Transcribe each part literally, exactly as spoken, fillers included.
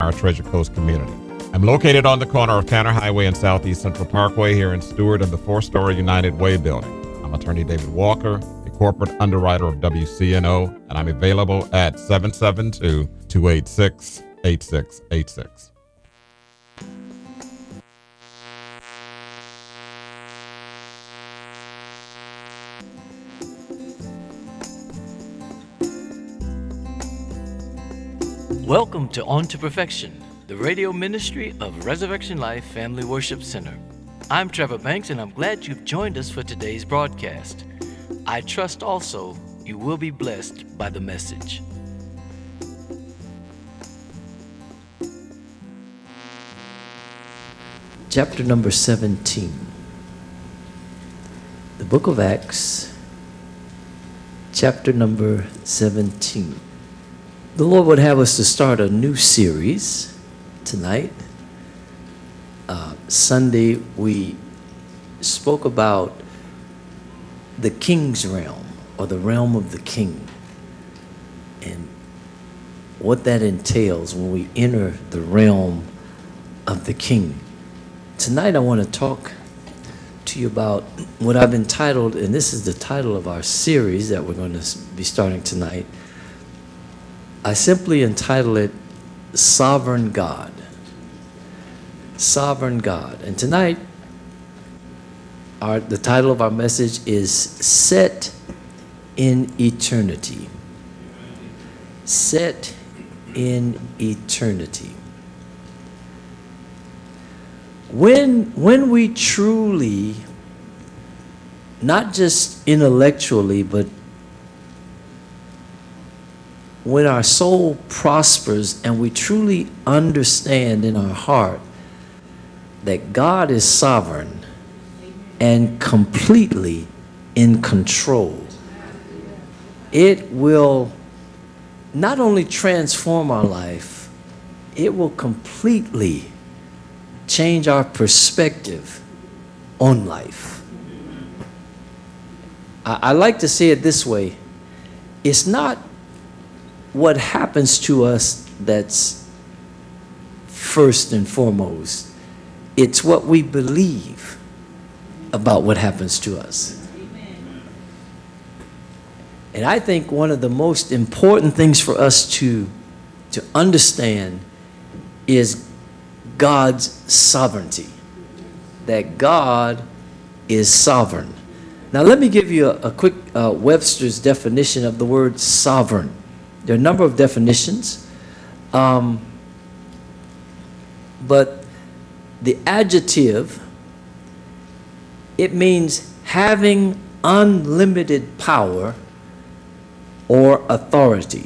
our Treasure Coast community. I'm located on the corner of Tanner Highway and Southeast Central Parkway here in Stewart in the four-story United Way building. I'm attorney David Walker, a corporate underwriter of W C N O, and I'm available at seven seven two, two eight six, eight six eight six. Welcome to On to Perfection, the radio ministry of Resurrection Life Family Worship Center. I'm Trevor Banks, and I'm glad you've joined us for today's broadcast. I trust also you will be blessed by the message. Chapter number seventeen. The book of Acts, chapter number seventeen. The Lord would have us to start a new series tonight. Uh, Sunday, we spoke about the king's realm, or the realm of the king, and what that entails when we enter the realm of the king. Tonight, I want to talk to you about what I've entitled, and this is the title of our series that we're going to be starting tonight. I simply entitle it Sovereign God. Sovereign God. And tonight, our, the title of our message is Set in Eternity. Set in Eternity. When, when we truly, not just intellectually, but when our soul prospers and we truly understand in our heart that God is sovereign and completely in control, it will not only transform our life, it will completely change our perspective on life. I, I like to say it this way. It's not what happens to us that's first and foremost. It's what we believe about what happens to us. And I think one of the most important things for us to, to understand is God's sovereignty. That God is sovereign. Now let me give you a, a quick uh, Webster's definition of the word sovereign. There are a number of definitions, um, but the adjective, it means having unlimited power or authority,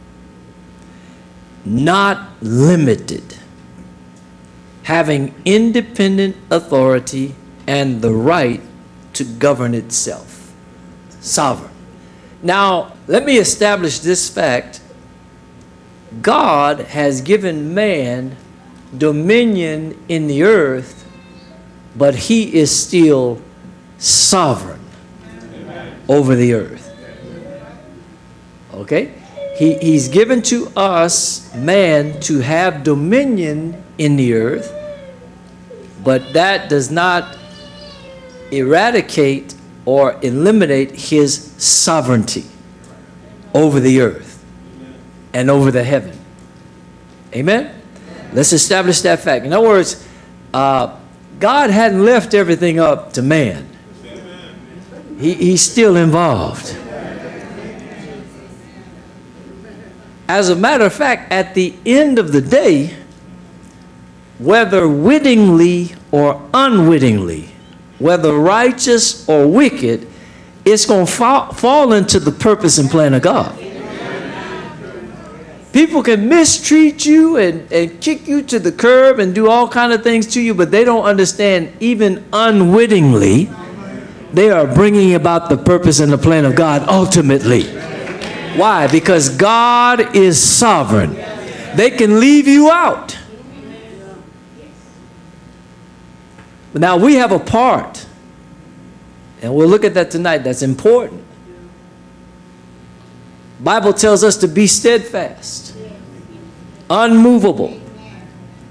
not limited, having independent authority and the right to govern itself. Sovereign. Now, let me establish this fact. God has given man dominion in the earth, but he is still sovereign over the earth. Okay? He, he's given to us, man, to have dominion in the earth, but that does not eradicate or eliminate his sovereignty over the earth and over the heaven. Amen? Let's establish that fact. In other words, uh, God hadn't left everything up to man. He, he's still involved. As a matter of fact, at the end of the day, whether wittingly or unwittingly, whether righteous or wicked, it's going to fall, fall into the purpose and plan of God. People can mistreat you and, and kick you to the curb and do all kind of things to you, but they don't understand, even unwittingly, they are bringing about the purpose and the plan of God ultimately. Why? Because God is sovereign. They can leave you out. But now we have a part, and we'll look at that tonight. That's important. Bible tells us to be steadfast, unmovable,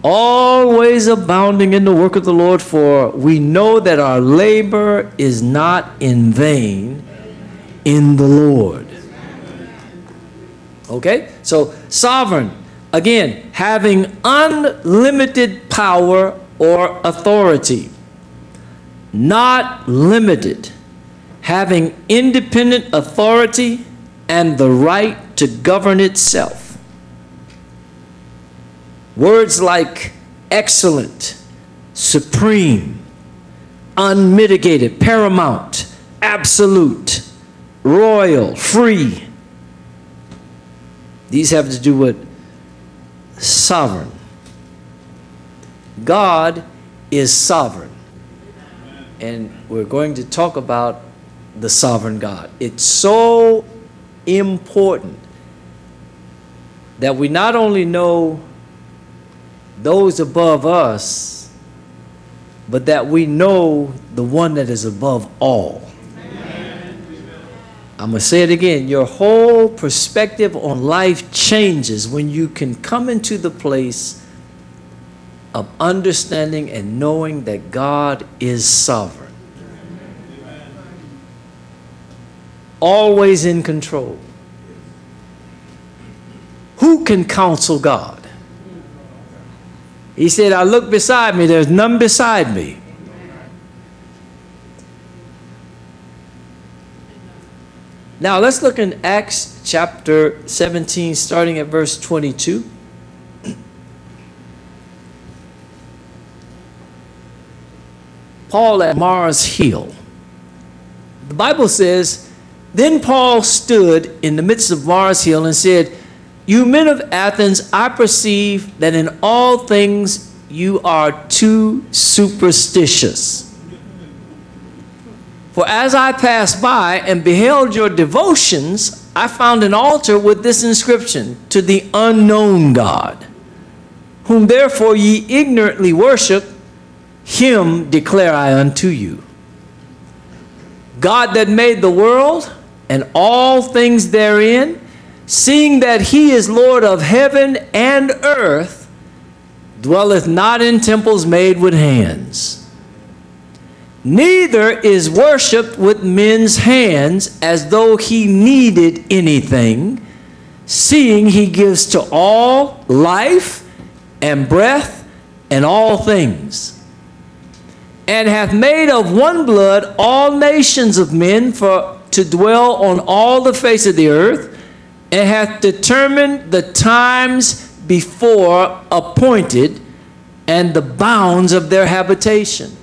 always abounding in the work of the Lord, for we know that our labor is not in vain in the Lord. Okay? So, sovereign, again, having unlimited power or authority. Not limited, having independent authority and the right to govern itself. Words like excellent, supreme, unmitigated, paramount, absolute, royal, free. These have to do with sovereign. God is sovereign. And we're going to talk about the sovereign God. It's so important that we not only know those above us, but that we know the one that is above all. I'm going to say it again. Your whole perspective on life changes when you can come into the place of understanding and knowing that God is sovereign. Always in control. Who can counsel God? He said, I look beside me, there's none beside me. Now let's look in Acts chapter seventeen, starting at verse twenty-two. Paul at Mars Hill. The Bible says, then Paul stood in the midst of Mars Hill and said, you men of Athens, I perceive that in all things you are too superstitious. For as I passed by and beheld your devotions, I found an altar with this inscription, to the unknown God, whom therefore ye ignorantly worship, him declare I unto you. God that made the world and all things therein, seeing that he is Lord of heaven and earth, dwelleth not in temples made with hands, neither is worshipped with men's hands as though he needed anything, seeing he gives to all life and breath and all things, and hath made of one blood all nations of men for to dwell on all the face of the earth, and hath determined the times before appointed and the bounds of their habitation,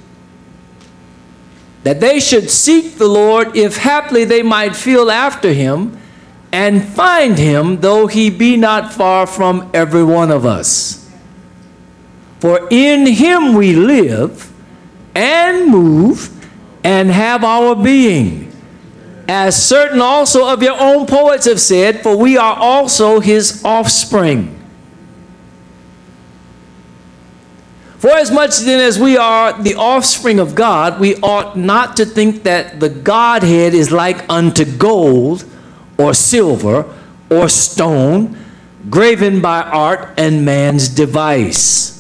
that they should seek the Lord, if haply they might feel after him, and find him, though he be not far from every one of us. For in him we live and move and have our being, as certain also of your own poets have said, for we are also his offspring. For as much then as we are the offspring of God, we ought not to think that the Godhead is like unto gold or silver or stone, graven by art and man's device.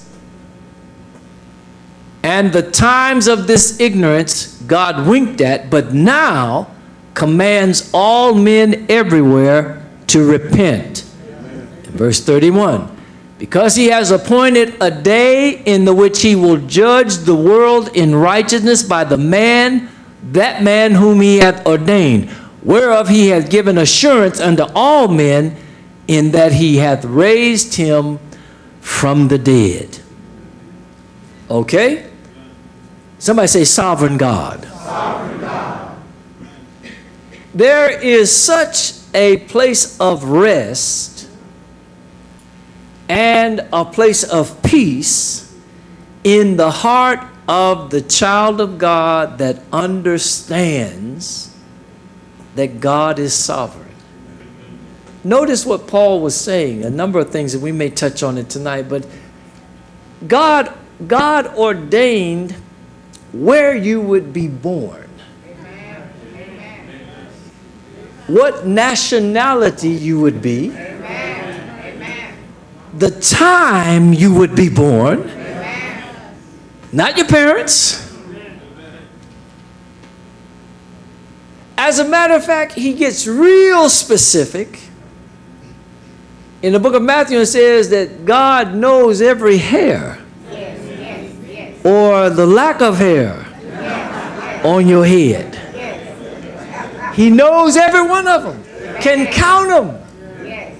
And the times of this ignorance God winked at, but now commands all men everywhere to repent. In verse thirty-one, because he has appointed a day in the which he will judge the world in righteousness by the man, that man whom he hath ordained, whereof he hath given assurance unto all men, in that he hath raised him from the dead. Okay? Somebody say sovereign God. Sovereign God. There is such a place of rest and a place of peace in the heart of the child of God that understands that God is sovereign. Notice what Paul was saying, a number of things that we may touch on it tonight, but God, God ordained where you would be born. Amen. Amen. What nationality you would be. Amen. Amen. the time you would be born. Amen. Not your parents. As a matter of fact, he gets real specific. In the book of Matthew, it says that God knows every hair, yes, yes, yes. or the lack of hair yes. on your head. Yes. He knows every one of them, can count them. Yes.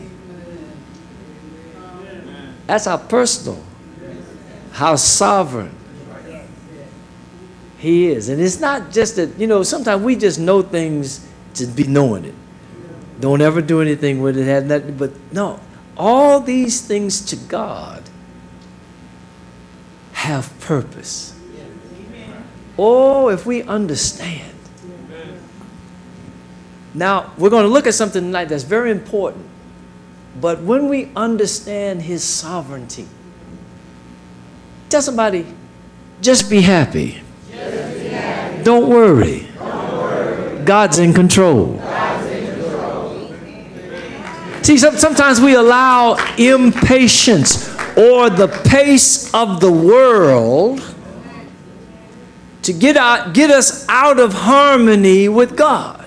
That's how personal, how sovereign he is. And it's not just that, you know, sometimes we just know things to be knowing it. Don't ever do anything with it, have nothing, but no. All these things to God have purpose. Oh, if we understand. Now, we're going to look at something tonight that's very important. But when we understand his sovereignty, tell somebody, just be happy. Just be happy. Don't worry. Don't worry. God's in control. See, sometimes we allow impatience or the pace of the world to get out, get us out of harmony with God.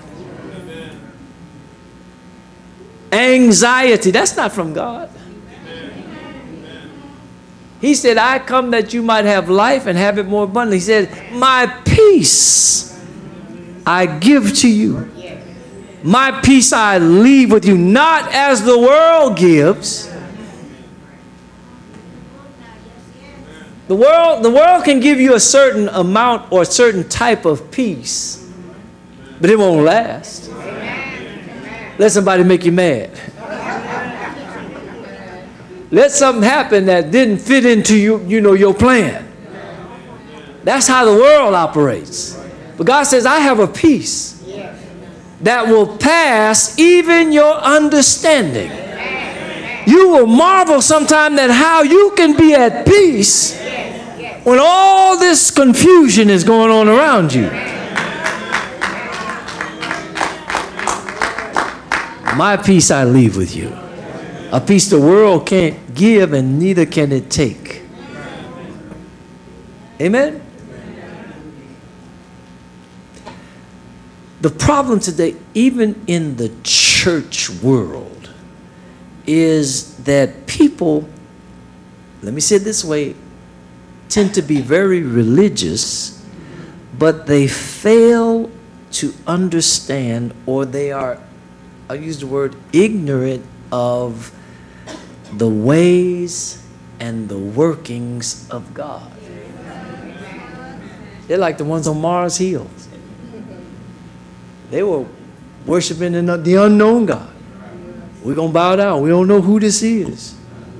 Anxiety, that's not from God. He said, I come that you might have life and have it more abundantly. He said, my peace I give to you. My peace I leave with you, not as the world gives. The world, the world can give you a certain amount or a certain type of peace, but it won't last. Let somebody make you mad. Let something happen that didn't fit into you, you know, your plan. That's how the world operates. But God says, I have a peace that will pass even your understanding. You will marvel sometime that how you can be at peace when all this confusion is going on around you. My peace I leave with you. A peace the world can't give and neither can it take. Amen? The problem today, even in the church world, is that people, let me say it this way, tend to be very religious, but they fail to understand, or they are, I'll use the word, ignorant of the ways and the workings of God. They're like the ones on Mars Hill. They were worshiping in the unknown God. We're going to bow down. We don't know who this is.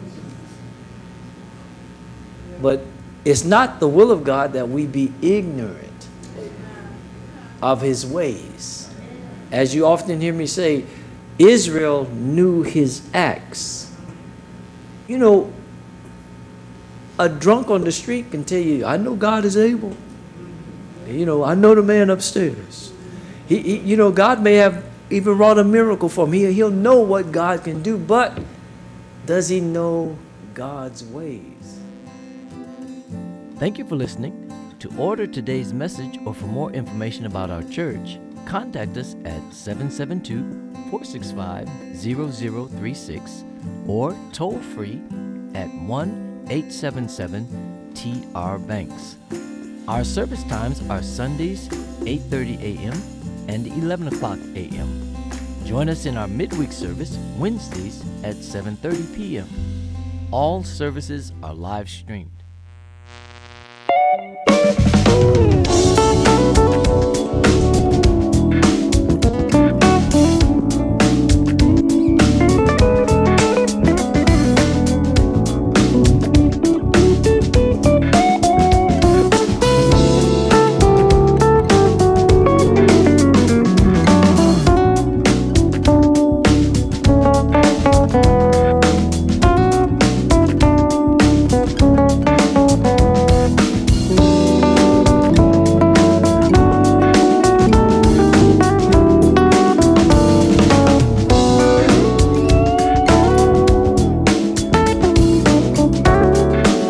But it's not the will of God that we be ignorant of his ways. As you often hear me say, Israel knew his acts. You know, a drunk on the street can tell you, I know God is able. You know, I know the man upstairs. He, he, you know, God may have even wrought a miracle for him. He, he'll know what God can do, but does he know God's ways? Thank you for listening. To order today's message or for more information about our church, contact us at seven seven two, four six five, zero zero three six or toll free at one eight seven seven T R Banks. Our service times are Sundays, eight thirty a m and eleven o'clock a m Join us in our midweek service Wednesdays at seven thirty p m All services are live streamed.